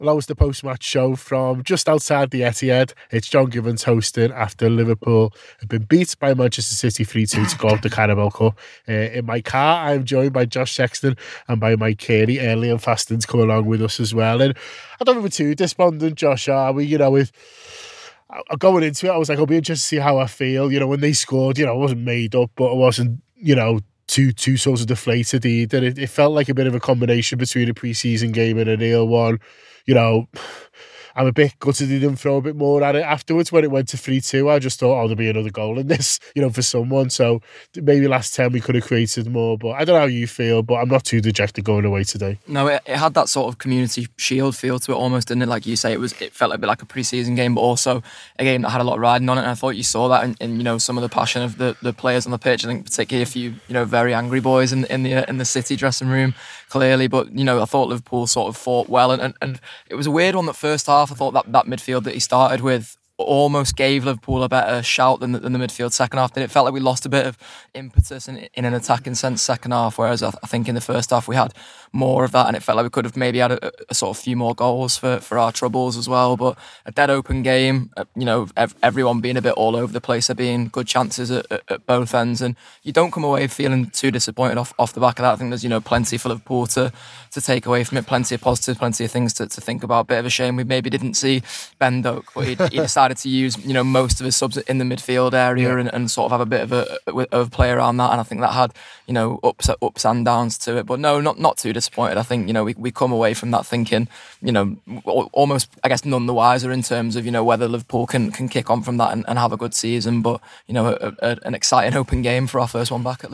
Well, that was the post-match show from just outside the Etihad. It's John Givens hosting after Liverpool have been beat by Manchester City 3-2 to go out the Carabao Cup. In my car, I'm joined by Josh Sexton and by Mike Carey. Liam Faston's come along with us as well. And I don't think we're too despondent, Josh, are we? With going into it, I was like, I'll be interested to see how I feel. When they scored, I wasn't made up, but I wasn't, too sort of deflated either. It felt like a bit of a combination between a pre-season game and a real one. I'm a bit gutted he didn't throw a bit more at it afterwards when it went to 3-2. I just thought, there'll be another goal in this, for someone. So maybe last 10 we could have created more. But I don't know how you feel, but I'm not too dejected going away today. No, it had that sort of Community Shield feel to it almost, didn't it? Like you say, it felt a bit like a pre-season game, but also a game that had a lot riding on it. And I thought you saw that in some of the passion of the players on the pitch. I think particularly a few, very angry boys in the City dressing room, clearly. But, I thought Liverpool sort of fought well. And it was a weird one that first half. I thought that midfield that he started with almost gave Liverpool a better shout than the midfield second half. It felt like we lost a bit of impetus in an attacking sense second half, whereas I think in the first half we had more of that, and it felt like we could have maybe had a sort of few more goals for our troubles as well. But a dead open game, everyone being a bit all over the place, there being good chances at both ends, and you don't come away feeling too disappointed off the back of that. I think there's plenty for Liverpool to take away from it, plenty of positives, plenty of things to think about. Bit of a shame we maybe didn't see Ben Doak, but he decided to use most of his subs in the midfield area and sort of have a bit of a play around that, and I think that had ups and downs to it. But no, not too disappointed. I think we come away from that thinking almost, I guess, none the wiser in terms of whether Liverpool can kick on from that and have a good season. But an exciting open game for our first one back at